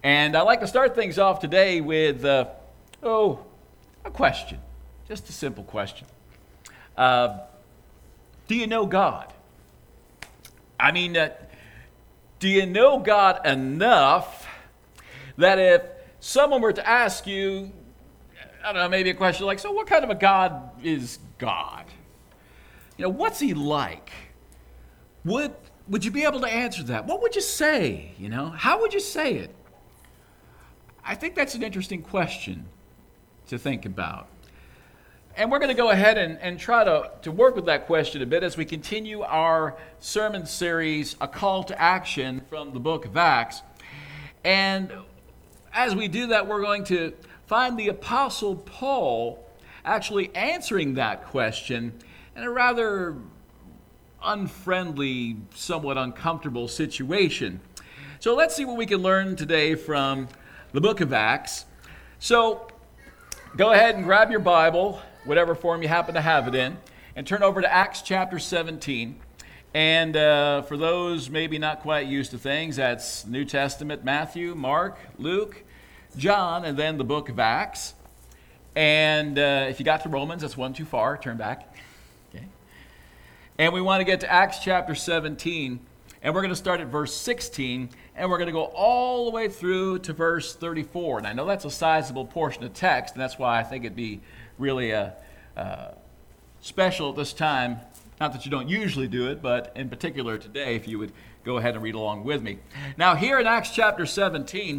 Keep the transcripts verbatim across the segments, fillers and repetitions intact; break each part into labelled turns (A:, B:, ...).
A: And I'd like to start things off today with, uh, oh, a question. Just a simple question. Uh, do you know God? I mean, uh, do you know God enough that if someone were to ask you, I don't know, maybe a question like, so what kind of a God is God? You know, what's he like? Would, would you be able to answer that? What would you say? You know, how would you say it? I think that's an interesting question to think about. And we're going to go ahead and, and try to, to work with that question a bit as we continue our sermon series, A Call to Action from the book of Acts. And as we do that, we're going to find the Apostle Paul actually answering that question in a rather unfriendly, somewhat uncomfortable situation. So let's see what we can learn today from the book of Acts. So go ahead and grab your Bible, whatever form you happen to have it in, and turn over to Acts chapter seventeen. And uh, for those maybe not quite used to things, that's New Testament, Matthew, Mark, Luke, John, and then the book of Acts. And uh, if you got to Romans, that's one too far. Turn back. Okay. And we want to get to Acts chapter seventeen. And we're going to start at verse sixteen, and we're going to go all the way through to verse thirty-four. And I know that's a sizable portion of text, and that's why I think it'd be really a, uh, special at this time. Not that you don't usually do it, but in particular today, if you would go ahead and read along with me. Now, here in Acts chapter seventeen,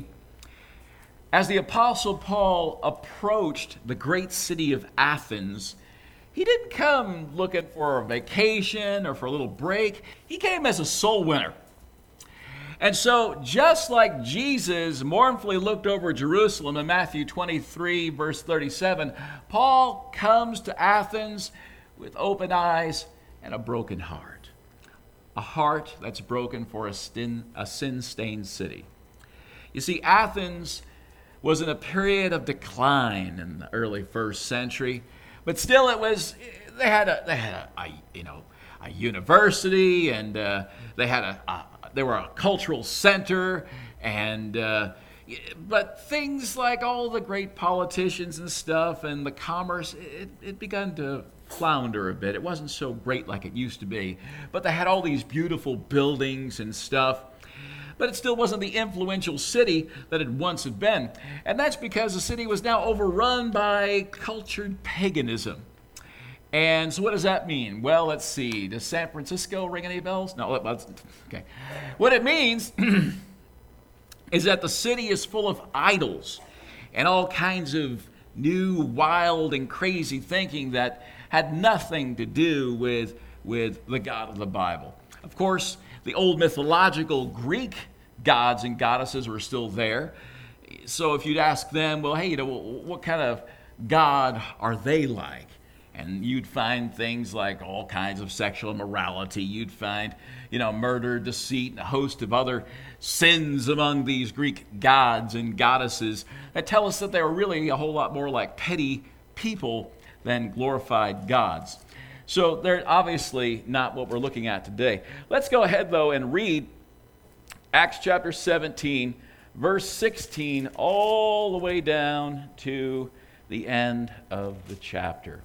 A: as the Apostle Paul approached the great city of Athens, he didn't come looking for a vacation or for a little break. He came as a soul winner. And so, just like Jesus mournfully looked over Jerusalem in Matthew twenty-three, verse thirty-seven, Paul comes to Athens with open eyes and a broken heart. A heart that's broken for a, sin, a sin-stained city. You see, Athens was in a period of decline in the early first century. But still, it was, they had a, they had a, a you know, a university, and uh, they had a, a, they were a cultural center, and, uh, but things like all the great politicians and stuff, and the commerce, it, it began to flounder a bit. It wasn't so great like it used to be, but they had all these beautiful buildings and stuff. But it still wasn't the influential city that it once had been. And that's because the city was now overrun by cultured paganism. And so what does that mean? Well, let's see. Does San Francisco ring any bells? No, let's, okay. What it means is that the city is full of idols and all kinds of new, wild, and crazy thinking that had nothing to do with, with the God of the Bible. Of course, the old mythological Greek gods and goddesses were still there. So if you'd ask them, well, hey, you know, what kind of God are they like? And you'd find things like all kinds of sexual immorality. You'd find, you know, murder, deceit, and a host of other sins among these Greek gods and goddesses that tell us that they were really a whole lot more like petty people than glorified gods. So they're obviously not what we're looking at today. Let's go ahead, though, and read Acts chapter seventeen, verse sixteen, all the way down to the end of the chapter.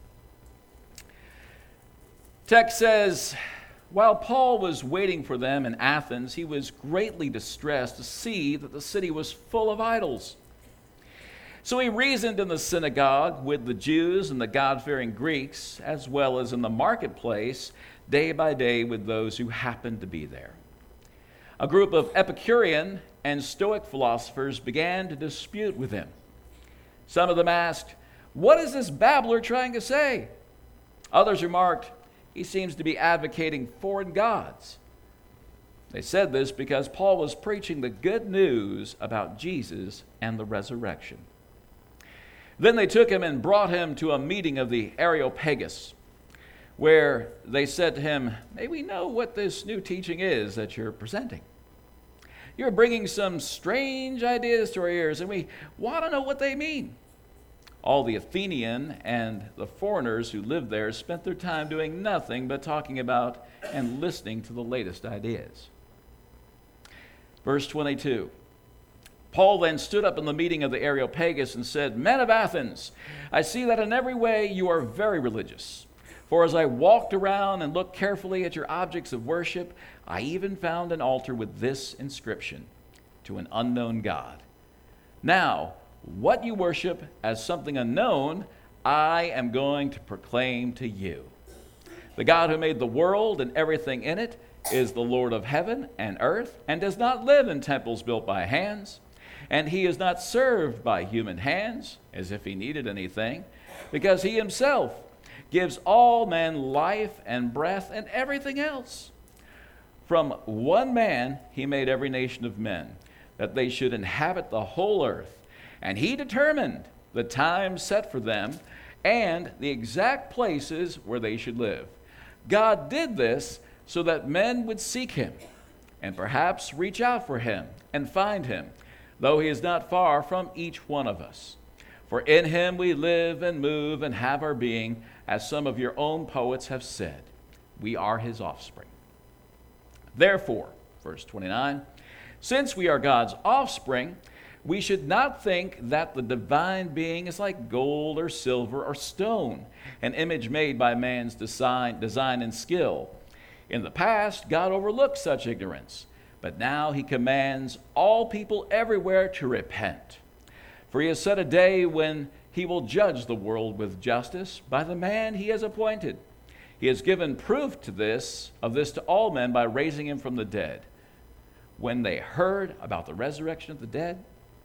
A: Text says, while Paul was waiting for them in Athens, he was greatly distressed to see that the city was full of idols. So he reasoned in the synagogue with the Jews and the God-fearing Greeks, as well as in the marketplace, day by day with those who happened to be there. A group of Epicurean and Stoic philosophers began to dispute with him. Some of them asked, "What is this babbler trying to say?" Others remarked, "He seems to be advocating foreign gods." They said this because Paul was preaching the good news about Jesus and the resurrection. Then they took him and brought him to a meeting of the Areopagus, where they said to him, "May we know what this new teaching is that you're presenting? You're bringing some strange ideas to our ears, and we want to know what they mean." All the Athenian and the foreigners who lived there spent their time doing nothing but talking about and listening to the latest ideas. Verse twenty-two, Paul then stood up in the meeting of the Areopagus and said, "Men of Athens, I see that in every way you are very religious. For as I walked around and looked carefully at your objects of worship, I even found an altar with this inscription, 'To an unknown God.' Now, what you worship as something unknown, I am going to proclaim to you. The God who made the world and everything in it is the Lord of heaven and earth, and does not live in temples built by hands. And he is not served by human hands, as if he needed anything, because he himself gives all men life and breath and everything else. From one man he made every nation of men, that they should inhabit the whole earth. And he determined the time set for them and the exact places where they should live. God did this so that men would seek him and perhaps reach out for him and find him, though he is not far from each one of us. For in him we live and move and have our being, as some of your own poets have said. We are his offspring. Therefore," verse twenty-nine, "since we are God's offspring, we should not think that the divine being is like gold or silver or stone, an image made by man's design, design and skill. In the past, God overlooked such ignorance, but now he commands all people everywhere to repent. For he has set a day when he will judge the world with justice by the man he has appointed. He has given proof to this of this to all men by raising him from the dead." When they heard about the resurrection of the dead,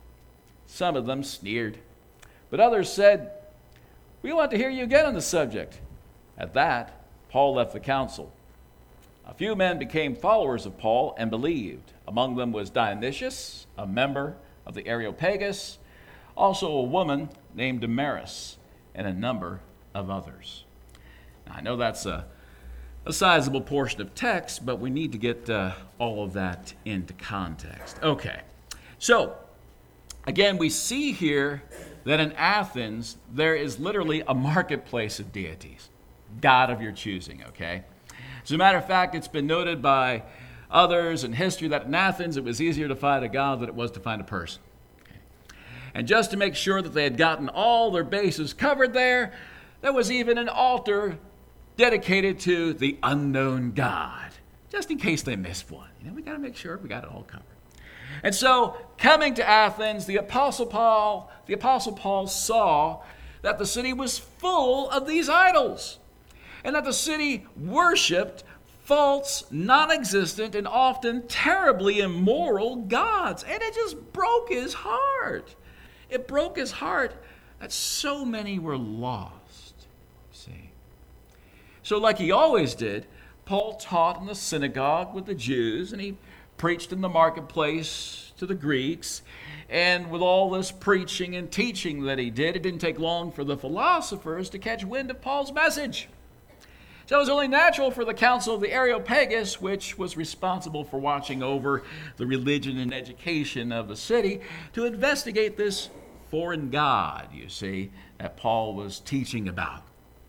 A: some of them sneered, but others said, "We want to hear you again on the subject." At that, Paul left the council. A few men became followers of Paul and believed. Among them was Dionysius, a member of the Areopagus, also a woman named Damaris, and a number of others. Now, I know that's a, a sizable portion of text, but we need to get uh, all of that into context. Okay, so again, we see here that in Athens, there is literally a marketplace of deities, God of your choosing, okay? As a matter of fact, it's been noted by others in history that in Athens, it was easier to find a god than it was to find a person. And just to make sure that they had gotten all their bases covered there, there was even an altar dedicated to the unknown God, just in case they missed one. You know, we got to make sure we got it all covered. And so, coming to Athens, the Apostle Paul, the Apostle Paul saw that the city was full of these idols, and that the city worshipped false, non-existent, and often terribly immoral gods. And it just broke his heart. It broke his heart that so many were lost, see. So like he always did, Paul taught in the synagogue with the Jews, and he preached in the marketplace to the Greeks. And with all this preaching and teaching that he did, it didn't take long for the philosophers to catch wind of Paul's message. So it was only natural for the council of the Areopagus, which was responsible for watching over the religion and education of the city, to investigate this foreign god, you see, that Paul was teaching about.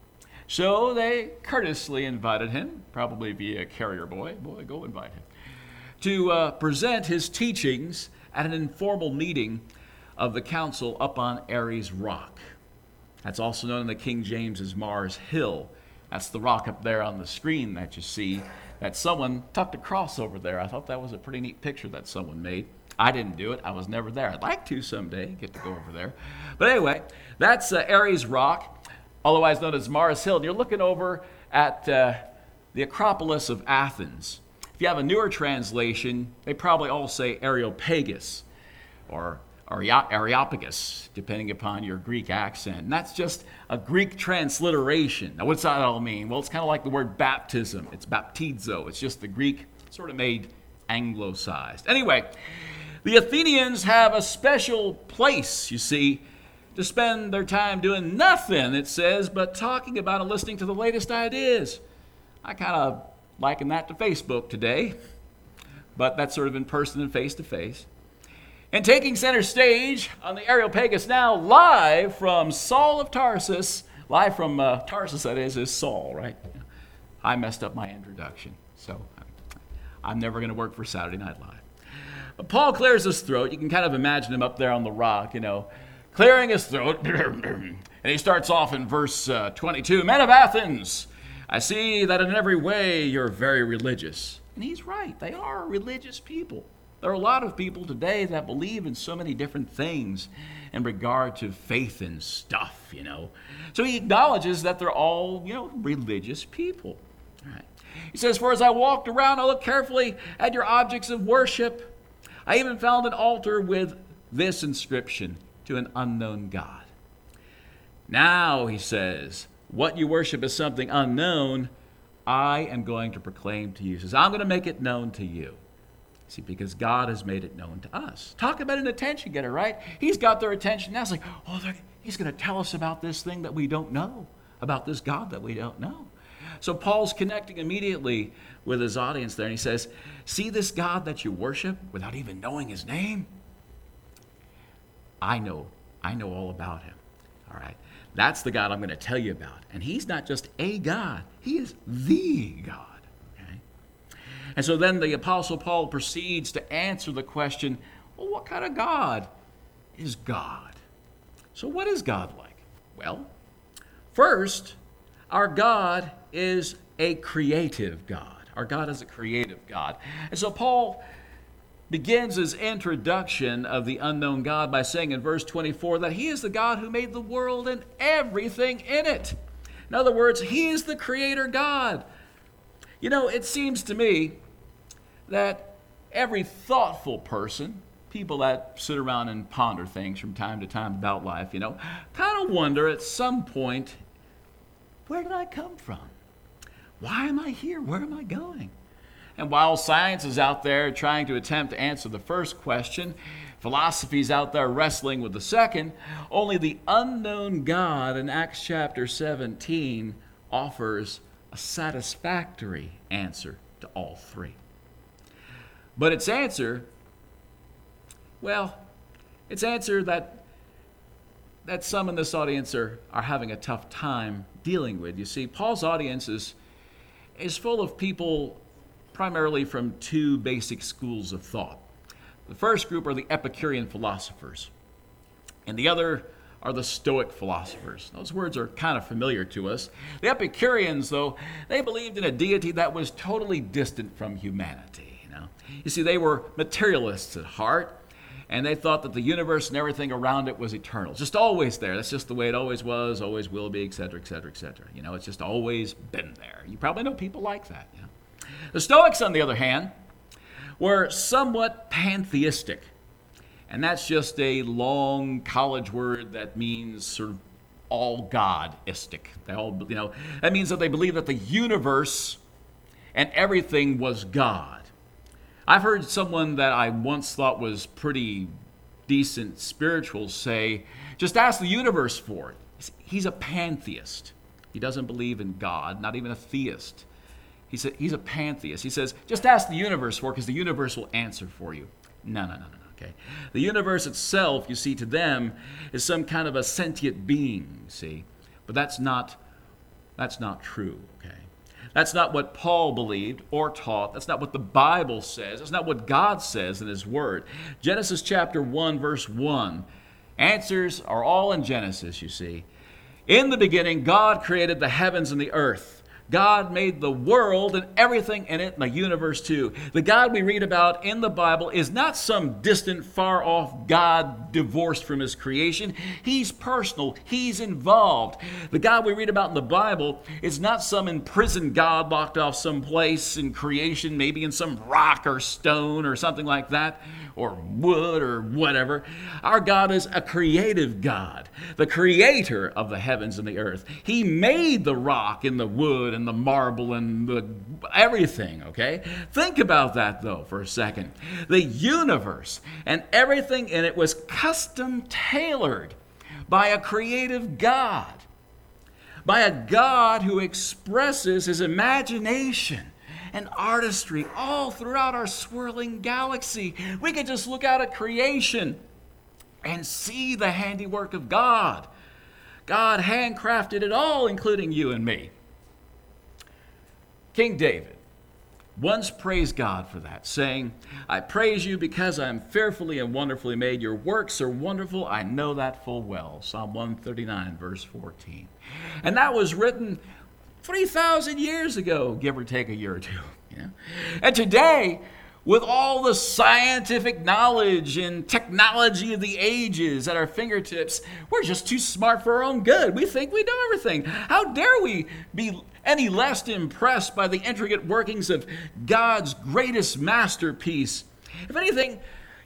A: So they courteously invited him, probably via carrier boy, boy, go invite him, to uh, present his teachings at an informal meeting of the council up on Ares Rock. That's also known in the King James as Mars Hill. That's the rock up there on the screen that you see that someone tucked a cross over there. I thought that was a pretty neat picture that someone made. I didn't do it. I was never there. I'd like to someday, get to go over there. But anyway, that's uh, Ares Rock, otherwise known as Mars Hill. And you're looking over at uh, the Acropolis of Athens. If you have a newer translation, they probably all say Areopagus or Areopagus, depending upon your Greek accent. And that's just a Greek transliteration. Now, what's that all mean? Well, it's kind of like the word baptism. It's baptizo. It's just the Greek sort of made anglicized. Anyway, the Athenians have a special place, you see, to spend their time doing nothing, it says, but talking about and listening to the latest ideas. I kind of liken that to Facebook today, but that's sort of in person and face-to-face. And taking center stage on the Areopagus now, live from Saul of Tarsus, live from uh, Tarsus, that is, is Saul, right? I messed up my introduction, so I'm never going to work for Saturday Night Live. But Paul clears his throat. You can kind of imagine him up there on the rock, you know, clearing his throat. And he starts off in verse uh, twenty-two, Men of Athens, I see that in every way you're very religious. And he's right. They are religious people. There are a lot of people today that believe in so many different things in regard to faith and stuff, you know. So he acknowledges that they're all, you know, religious people. All right. He says, for as I walked around, I looked carefully at your objects of worship. I even found an altar with this inscription, to an unknown God. Now, he says, what you worship is something unknown, I am going to proclaim to you. He says, I'm going to make it known to you. See, because God has made it known to us. Talk about an attention getter, right? He's got their attention now. It's like, oh, he's going to tell us about this thing that we don't know, about this God that we don't know. So Paul's connecting immediately with his audience there, and he says, see this God that you worship without even knowing his name? I know, I know all about him, all right? That's the God I'm going to tell you about. And he's not just a God, he is the God. And so then the Apostle Paul proceeds to answer the question, well, what kind of God is God? So what is God like? Well, first, our God is a creative God. Our God is a creative God. And so Paul begins his introduction of the unknown God by saying in verse twenty-four that he is the God who made the world and everything in it. In other words, he is the creator God. You know, it seems to me that every thoughtful person, people that sit around and ponder things from time to time about life, you know, kind of wonder at some point, where did I come from? Why am I here? Where am I going? And while science is out there trying to attempt to answer the first question, philosophy's out there wrestling with the second, only the unknown God in Acts chapter seventeen offers a satisfactory answer to all three. But its answer, well, its answer that that some in this audience are, are having a tough time dealing with. You see, Paul's audience is, is full of people primarily from two basic schools of thought. The first group are the Epicurean philosophers, and the other are the Stoic philosophers. Those words are kind of familiar to us. The Epicureans, though, they believed in a deity that was totally distant from humanity. You see, they were materialists at heart, and they thought that the universe and everything around it was eternal, just always there. That's just the way it always was, always will be, et cetera, et cetera, et cetera. You know, it's just always been there. You probably know people like that. You know? The Stoics, on the other hand, were somewhat pantheistic, and that's just a long college word that means sort of all God-istic. They all, you know, that means that they believe that the universe and everything was God. I've heard someone that I once thought was pretty decent spiritual say, just ask the universe for it. He's a pantheist. He doesn't believe in God, not even a theist. He's a, he's a pantheist. He says, just ask the universe for it because the universe will answer for you. No, no, no, no, no. Okay. The universe itself, you see, to them is some kind of a sentient being, you see. But that's not, that's not true, okay. That's not what Paul believed or taught. That's not what the Bible says. That's not what God says in his word. Genesis chapter one, verse one. Answers are all in Genesis, you see. In the beginning, God created the heavens and the earth. God made the world and everything in it, and the universe too. The God we read about in the Bible is not some distant, far-off God divorced from his creation. He's personal. He's involved. The God we read about in the Bible is not some imprisoned God locked off someplace in creation, maybe in some rock or stone or something like that, or wood or whatever. Our God is a creative God, the creator of the heavens and the earth. He made the rock and the wood and the marble and the everything, okay? Think about that, though, for a second. The universe and everything in it was custom tailored by a creative God, by a God who expresses his imagination and artistry all throughout our swirling galaxy. We could just look out at creation and see the handiwork of God. God handcrafted it all, including you and me. King David, once praised God for that, saying, I praise you because I am fearfully and wonderfully made. Your works are wonderful. I know that full well. Psalm one thirty-nine, verse fourteen. And that was written three thousand years ago, give or take a year or two. You know? And today, with all the scientific knowledge and technology of the ages at our fingertips, we're just too smart for our own good. We think we know everything. How dare we be any less impressed by the intricate workings of God's greatest masterpiece? If anything,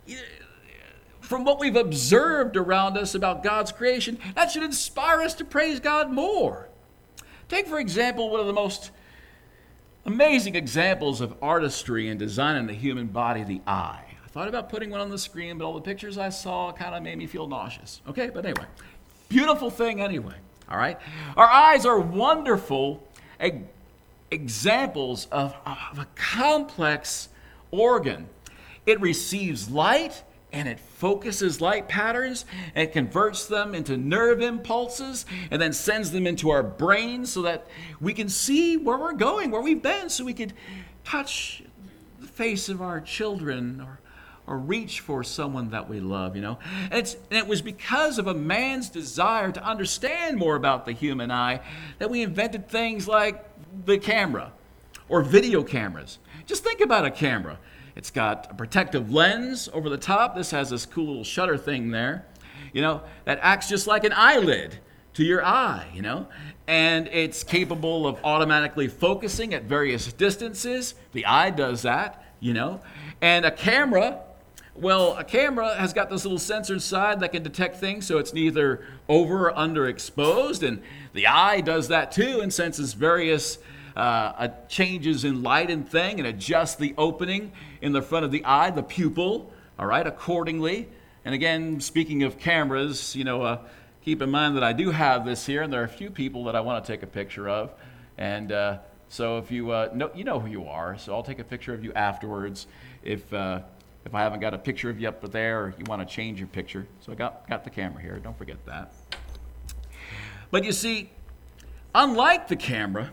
A: from what we've observed around us about God's creation, that should inspire us to praise God more. Take, for example, one of the most amazing examples of artistry and design in the human body, the eye. I thought about putting one on the screen, but all the pictures I saw kind of made me feel nauseous. Okay, but anyway, beautiful thing anyway, all right? Our eyes are wonderful e- examples of, of a complex organ. It receives light, and it focuses light patterns and converts them into nerve impulses and then sends them into our brains so that we can see where we're going, where we've been, so we could touch the face of our children or, or reach for someone that we love, you know. And, it's, and it was because of a man's desire to understand more about the human eye that we invented things like the camera or video cameras. Just think about a camera. It's got a protective lens over the top. This has this cool little shutter thing there, you know, that acts just like an eyelid to your eye, you know. And it's capable of automatically focusing at various distances. The eye does that, you know. And a camera, well, a camera has got this little sensor inside that can detect things, so it's neither over or underexposed. And the eye does that too and senses various Uh, changes in light and thing and adjust the opening in the front of the eye, the pupil, all right, accordingly. And again, speaking of cameras, you know, uh, keep in mind that I do have this here, and there are a few people that I want to take a picture of. And uh, so if you uh, know, you know who you are, so I'll take a picture of you afterwards if uh, if I haven't got a picture of you up there or you want to change your picture. So I got, got the camera here, don't forget that. But you see, unlike the camera,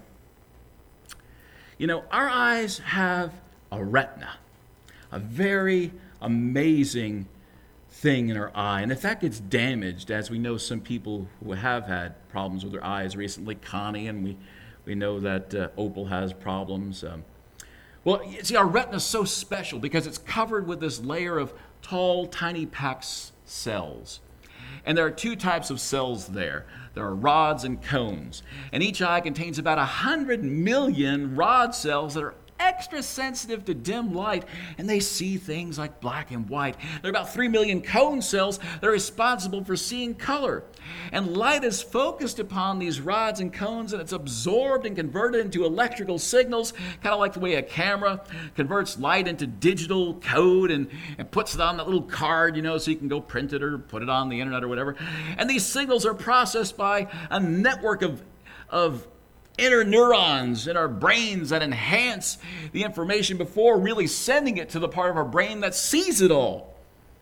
A: you know, our eyes have a retina, a very amazing thing in our eye. And if that gets damaged, as we know some people who have had problems with their eyes recently, Connie, and we, we know that uh, Opal has problems. Um, well, you see, our retina is so special because it's covered with this layer of tall, tiny packed cells. And there are two types of cells there. There are rods and cones. And each eye contains about one hundred million rod cells that are extra sensitive to dim light, and they see things like black and white. There are about three million cone cells that are responsible for seeing color. And light is focused upon these rods and cones, and it's absorbed and converted into electrical signals, kind of like the way a camera converts light into digital code and, and puts it on that little card, you know, so you can go print it or put it on the internet or whatever. And these signals are processed by a network of, of inner neurons in our brains that enhance the information before really sending it to the part of our brain that sees it all.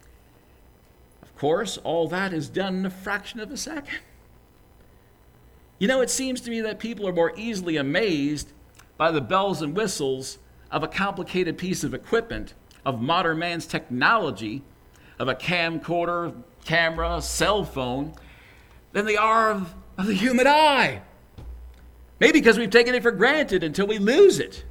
A: Of course, all that is done in a fraction of a second. You know, it seems to me that people are more easily amazed by the bells and whistles of a complicated piece of equipment, of modern man's technology, of a camcorder, camera, cell phone, than they are of, of the human eye. Maybe because we've taken it for granted until we lose it.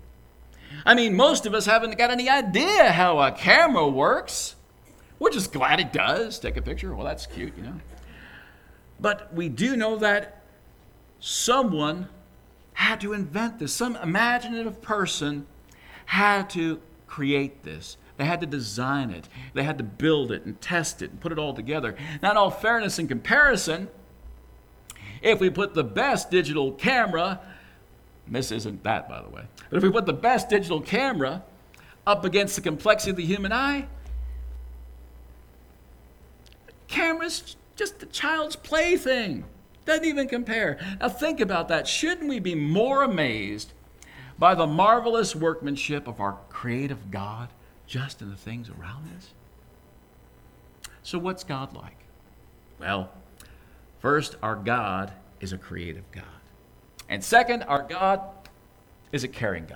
A: I mean, most of us haven't got any idea how a camera works. We're just glad it does. Take a picture. Well, that's cute, you know. But we do know that someone had to invent this. Some imaginative person had to create this. They had to design it. They had to build it and test it and put it all together. Now, in all fairness and comparison, if we put the best digital camera, this isn't that, by the way, but if we put the best digital camera up against the complexity of the human eye, camera's just a child's plaything. Doesn't even compare. Now think about that. Shouldn't we be more amazed by the marvelous workmanship of our creative God just in the things around us? So what's God like? Well, first, our God is a creative God. And second, our God is a caring God.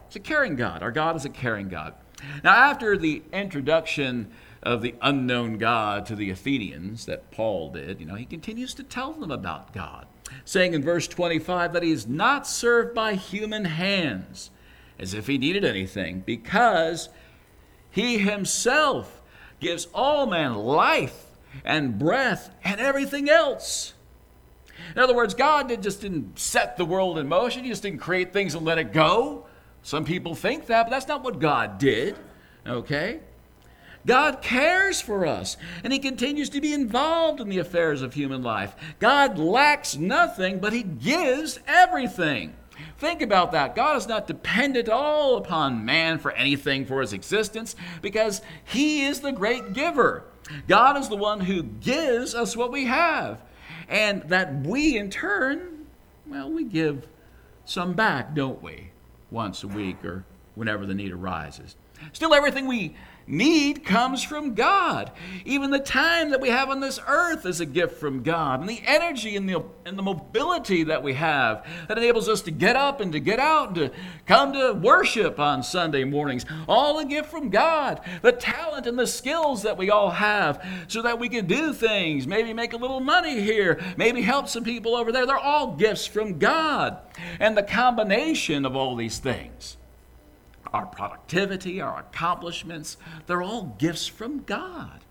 A: He's a caring God. Our God is a caring God. Now, after the introduction of the unknown God to the Athenians that Paul did, you know, he continues to tell them about God, saying in verse twenty-five that he is not served by human hands as if he needed anything, because he himself gives all men life and breath and everything else. In other words, God did, just didn't set the world in motion. He just didn't create things and let it go. Some people think that, but that's not what God did, okay? God cares for us, and he continues to be involved in the affairs of human life. God lacks nothing, but he gives everything. Think about that. God is not dependent at all upon man for anything for his existence, because he is the great giver. God is the one who gives us what we have, and that we in turn, well, we give some back, don't we? Once a week or whenever the need arises. Still, everything we need comes from God. Even the time that we have on this earth is a gift from God. And the energy and the, and the mobility that we have that enables us to get up and to get out and to come to worship on Sunday mornings, all a gift from God. The talent and the skills that we all have so that we can do things, maybe make a little money here, maybe help some people over there. They're all gifts from God. And the combination of all these things, our productivity, our accomplishments, they're all gifts from God.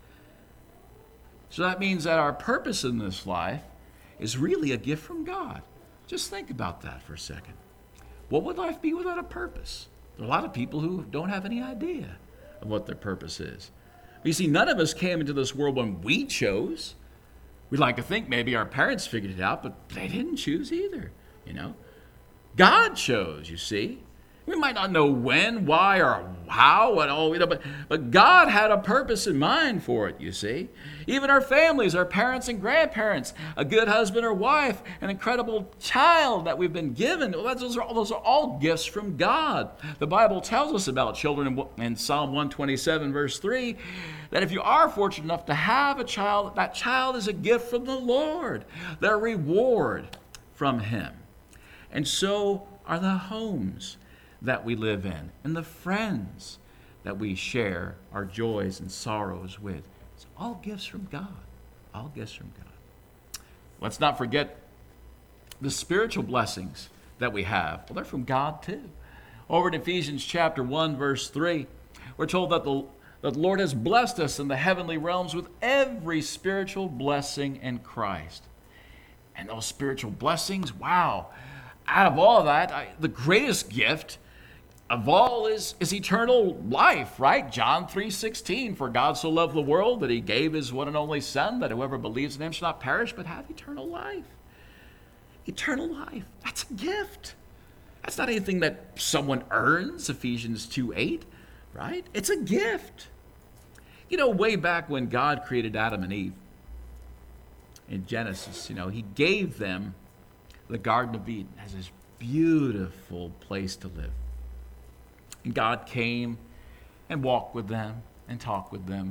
A: So that means that our purpose in this life is really a gift from God. Just think about that for a second. What would life be without a purpose? There are a lot of people who don't have any idea of what their purpose is. You see, none of us came into this world when we chose. We'd like to think maybe our parents figured it out, but they didn't choose either, you know. God chose, you see. We might not know when, why, or how, what all, you know, but, but God had a purpose in mind for it, you see. Even our families, our parents and grandparents, a good husband or wife, an incredible child that we've been given, well, those are, those are all gifts from God. The Bible tells us about children in, in Psalm one twenty-seven, verse three, that if you are fortunate enough to have a child, that child is a gift from the Lord, their reward from him. And so are the homes that we live in, and the friends that we share our joys and sorrows with. It's all gifts from God. All gifts from God. Let's not forget the spiritual blessings that we have. Well, they're from God too. Over in Ephesians chapter one, verse three, we're told that the, that the Lord has blessed us in the heavenly realms with every spiritual blessing in Christ. And those spiritual blessings, wow, out of all of that, I, the greatest gift of all is, is eternal life, right? John three sixteen, for God so loved the world that he gave his one and only Son, that whoever believes in him shall not perish but have eternal life. Eternal life, that's a gift. That's not anything that someone earns, Ephesians two eight, right? It's a gift. You know, way back when God created Adam and Eve in Genesis, you know, he gave them the Garden of Eden as this beautiful place to live. And God came and walked with them and talked with them.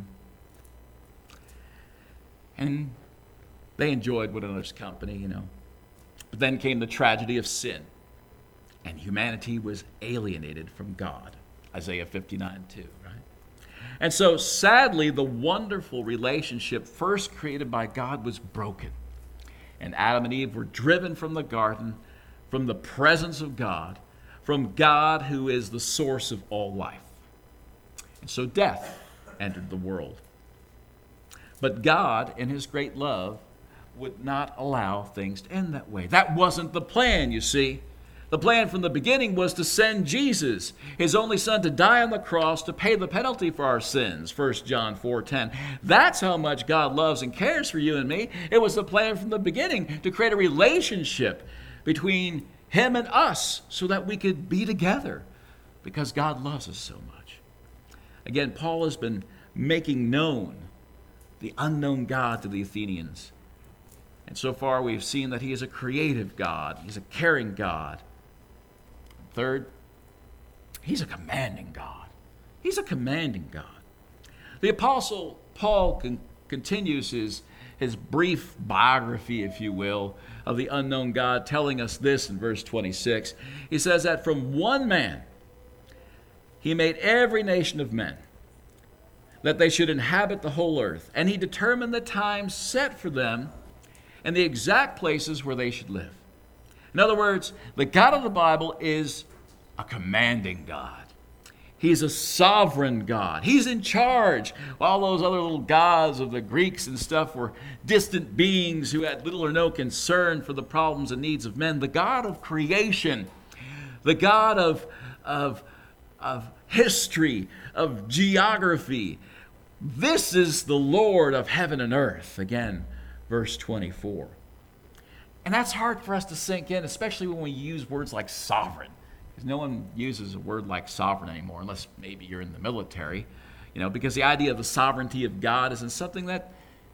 A: And they enjoyed one another's company, you know. But then came the tragedy of sin. And humanity was alienated from God. Isaiah fifty-nine two, right? And so sadly, the wonderful relationship first created by God was broken. And Adam and Eve were driven from the garden, from the presence of God, from God who is the source of all life. And so death entered the world. But God, in his great love, would not allow things to end that way. That wasn't the plan, you see. The plan from the beginning was to send Jesus, his only Son, to die on the cross to pay the penalty for our sins, First John four ten. That's how much God loves and cares for you and me. It was the plan from the beginning to create a relationship between him and us so that we could be together because God loves us so much. Again, Paul has been making known the unknown God to the Athenians. And so far we've seen that he is a creative God. He's a caring God. Third, he's a commanding God. He's a commanding God. The Apostle Paul con- continues his, his brief biography, if you will, of the unknown God, telling us this in verse twenty-six. He says that from one man, He made every nation of men, that they should inhabit the whole earth. And he determined the times set for them and the exact places where they should live. In other words, the God of the Bible is a commanding God. He's a sovereign God. He's in charge. All those other little gods of the Greeks and stuff were distant beings who had little or no concern for the problems and needs of men. The God of creation, the God of, of, of history, of geography, this is the Lord of heaven and earth. Again, verse twenty-four. And that's hard for us to sink in, especially when we use words like sovereign. Because no one uses a word like sovereign anymore, unless maybe you're in the military. You know, because the idea of the sovereignty of God isn't something that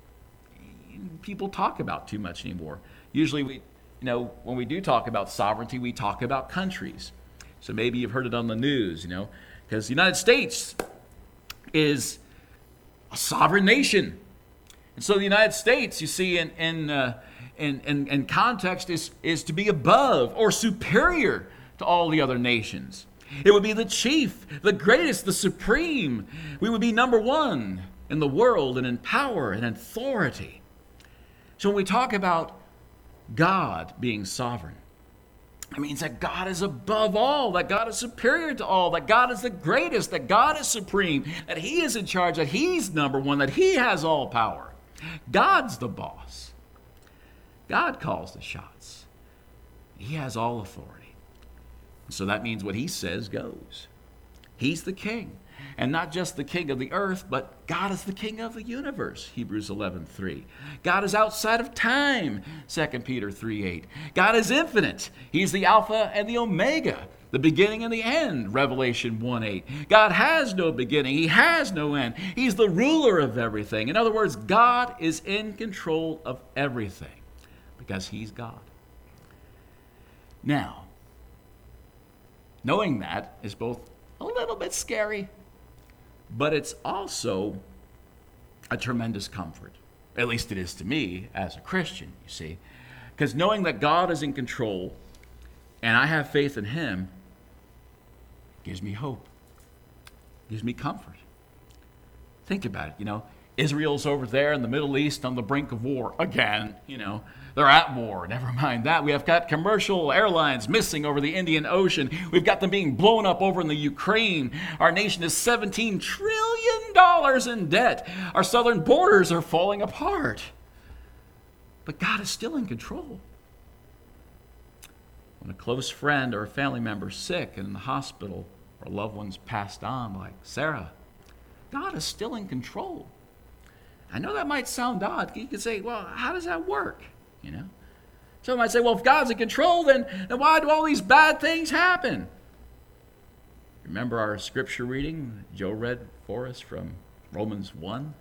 A: people talk about too much anymore. Usually, we, you know, when we do talk about sovereignty, we talk about countries. So maybe you've heard it on the news, you know, because the United States is a sovereign nation. And so the United States, you see, in in uh, in, in, in context, is, is to be above or superior to all the other nations. It would be the chief, the greatest, the supreme. We would be number one in the world and in power and authority. So when we talk about God being sovereign, it means that God is above all, that God is superior to all, that God is the greatest, that God is supreme, that He is in charge, that He's number one, that He has all power. God's the boss. God calls the shots. He has all authority. So that means what He says goes. He's the king. And not just the king of the earth, but God is the king of the universe, Hebrews eleven three. God is outside of time, Second Peter three eight. God is infinite. He's the Alpha and the Omega, the beginning and the end, Revelation one eight. God has no beginning. He has no end. He's the ruler of everything. In other words, God is in control of everything because He's God. Now, knowing that is both a little bit scary, but it's also a tremendous comfort. At least it is to me as a Christian, you see. Because knowing that God is in control and I have faith in Him gives me hope, gives me comfort. Think about it, you know. Israel's over there in the Middle East on the brink of war again, you know. They're at war. Never mind that. We have got commercial airlines missing over the Indian Ocean. We've got them being blown up over in the Ukraine. Our nation is seventeen trillion dollars in debt. Our southern borders are falling apart. But God is still in control. When a close friend or a family member is sick and in the hospital, or loved ones passed on like Sarah, God is still in control. I know that might sound odd. You could say, well, how does that work? You know, some might say, well, if God's in control, then, then why do all these bad things happen? Remember our scripture reading Joe read for us from Romans one?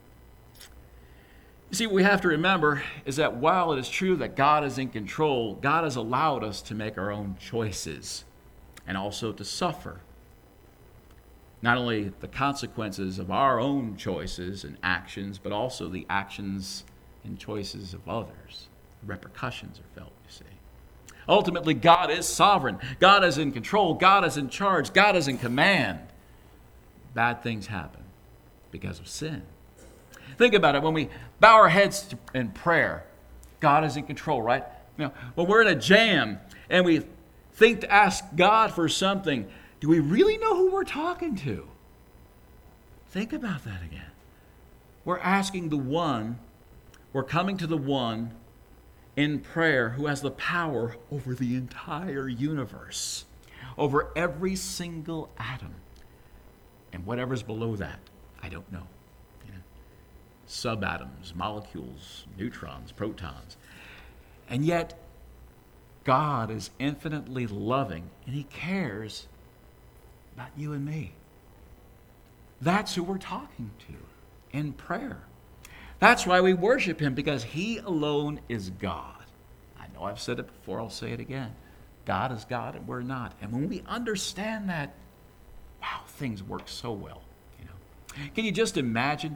A: You see, what we have to remember is that while it is true that God is in control, God has allowed us to make our own choices and also to suffer not only the consequences of our own choices and actions, but also the actions and choices of others. Repercussions are felt, you see. Ultimately, God is sovereign. God is in control. God is in charge. God is in command. Bad things happen because of sin. Think about it. When we bow our heads to, in prayer, God is in control, right? You know, when we're in a jam and we think to ask God for something, do we really know who we're talking to? Think about that again. We're asking the one, we're coming to the one in prayer who has the power over the entire universe, over every single atom. And whatever's below that, I don't know. You know, subatoms, molecules, neutrons, protons. And yet, God is infinitely loving, and He cares about you and me. That's who we're talking to in prayer. That's why we worship Him, because He alone is God. I know I've said it before, I'll say it again. God is God and we're not. And when we understand that, wow, things work so well. You know, can you just imagine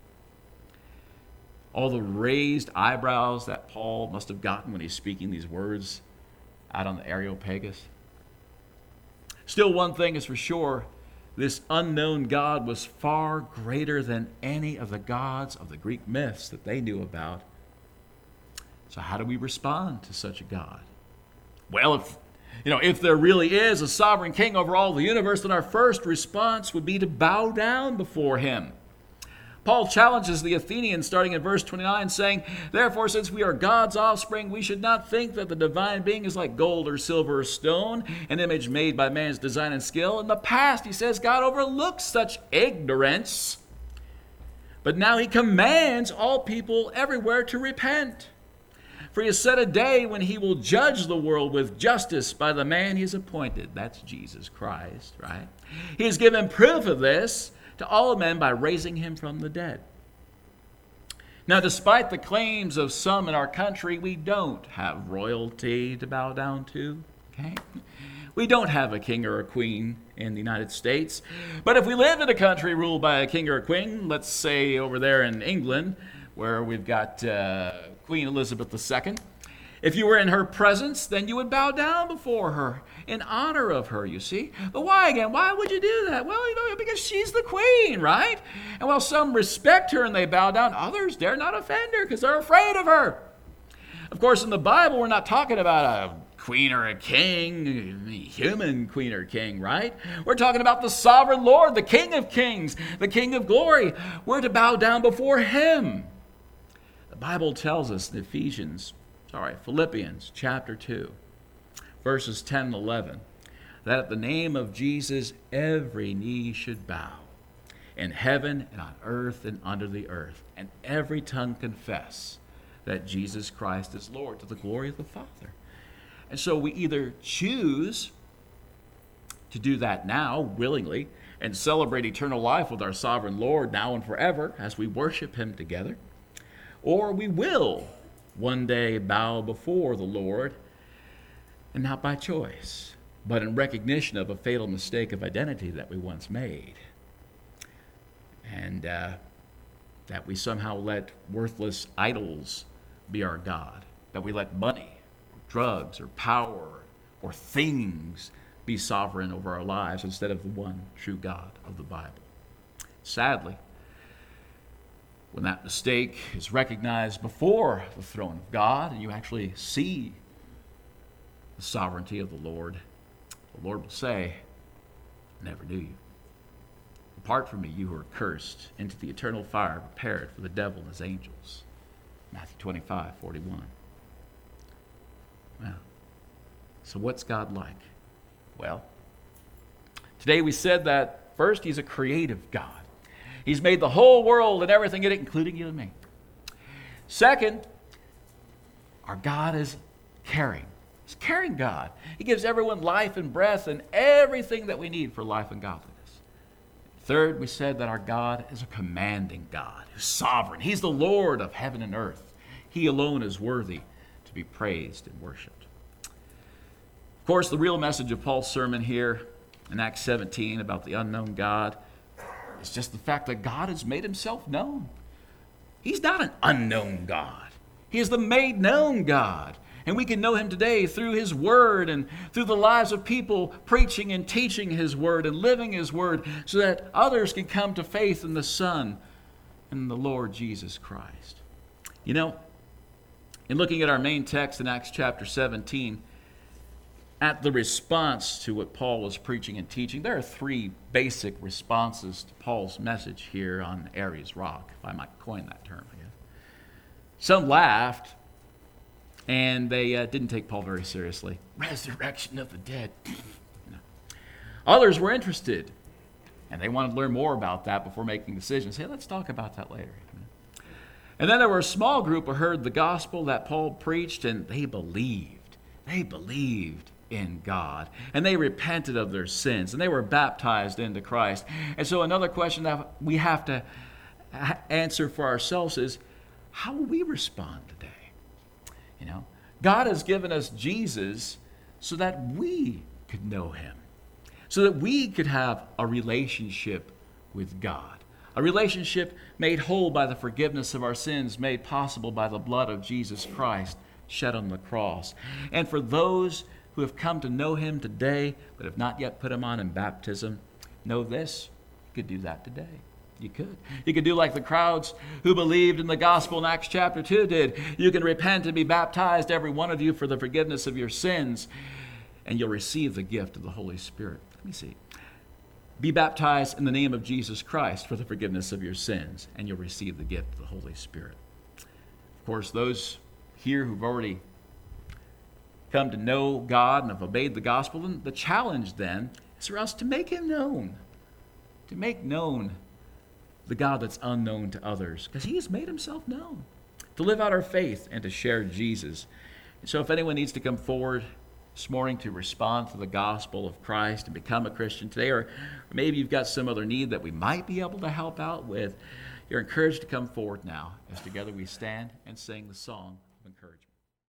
A: all the raised eyebrows that Paul must have gotten when he's speaking these words out on the Areopagus? Still, one thing is for sure, this unknown God was far greater than any of the gods of the Greek myths that they knew about. So how do we respond to such a God? Well, if, you know, if there really is a sovereign king over all the universe, then our first response would be to bow down before him. Paul challenges the Athenians starting in verse twenty-nine, saying, "Therefore, since we are God's offspring, we should not think that the divine being is like gold or silver or stone, an image made by man's design and skill." In the past, he says, God overlooks such ignorance, but now he commands all people everywhere to repent. For he has set a day when he will judge the world with justice by the man he has appointed. That's Jesus Christ, right? He has given proof of this to all men by raising him from the dead. Now, despite the claims of some in our country, we don't have royalty to bow down to, okay? We don't have a king or a queen in the United States. But if we lived in a country ruled by a king or a queen, let's say over there in England, where we've got uh, Queen Elizabeth the Second, if you were in her presence, then you would bow down before her in honor of her, you see. But why again? Why would you do that? Well, you know, because she's the queen, right? And while some respect her and they bow down, others dare not offend her because they're afraid of her. Of course, in the Bible, we're not talking about a queen or a king, a human queen or king, right? We're talking about the sovereign Lord, the King of kings, the King of glory. We're to bow down before him. The Bible tells us in Ephesians, sorry, Philippians chapter two, verses ten and eleven, that at the name of Jesus every knee should bow, in heaven and on earth and under the earth, and every tongue confess that Jesus Christ is Lord, to the glory of the Father. And so we either choose to do that now willingly and celebrate eternal life with our sovereign Lord now and forever as we worship him together, or we will one day bow before the Lord, and not by choice, but in recognition of a fatal mistake of identity that we once made. And uh, that we somehow let worthless idols be our God, that we let money, or drugs, or power, or things be sovereign over our lives instead of the one true God of the Bible. Sadly, when that mistake is recognized before the throne of God and you actually see the sovereignty of the Lord, the Lord will say, "Never knew you. Depart from me, you who are cursed, into the eternal fire prepared for the devil and his angels." Matthew twenty-five, forty-one. Well, so what's God like? Well, today we said that first, he's a creative God. He's made the whole world and everything in it, including you and me. Second, our God is caring. He's a caring God. He gives everyone life and breath and everything that we need for life and godliness. Third, we said that our God is a commanding God who's sovereign. He's the Lord of heaven and earth. He alone is worthy to be praised and worshiped. Of course, the real message of Paul's sermon here in Acts seventeen about the unknown God is just the fact that God has made himself known. He's not an unknown God. He is the made known God. And we can know him today through his word and through the lives of people preaching and teaching his word and living his word so that others can come to faith in the Son and the Lord Jesus Christ. You know, in looking at our main text in Acts chapter seventeen, at the response to what Paul was preaching and teaching, there are three basic responses to Paul's message here on Ares Rock, if I might coin that term, I guess. Some laughed, and they uh, didn't take Paul very seriously. Resurrection of the dead. No. Others were interested, and they wanted to learn more about that before making decisions. Hey, let's talk about that later. And then there were a small group who heard the gospel that Paul preached, and they believed. They believed in God, and they repented of their sins, and they were baptized into Christ. And so another question that we have to answer for ourselves is, how will we respond today? You know, God has given us Jesus so that we could know him, so that we could have a relationship with God, a relationship made whole by the forgiveness of our sins, made possible by the blood of Jesus Christ shed on the cross. And for those who have come to know him today but have not yet put him on in baptism, know this, you could do that today. You could. You could do like the crowds who believed in the gospel in Acts chapter two did. You can repent and be baptized, every one of you, for the forgiveness of your sins, and you'll receive the gift of the Holy Spirit. Let me see. Be baptized in the name of Jesus Christ for the forgiveness of your sins, and you'll receive the gift of the Holy Spirit. Of course, those here who've already come to know God and have obeyed the gospel, and the challenge then is for us to make him known, to make known the God that's unknown to others, because he has made himself known, to live out our faith and to share Jesus. So if anyone needs to come forward this morning to respond to the gospel of Christ and become a Christian today, or maybe you've got some other need that we might be able to help out with, you're encouraged to come forward now as together we stand and sing the song of encouragement.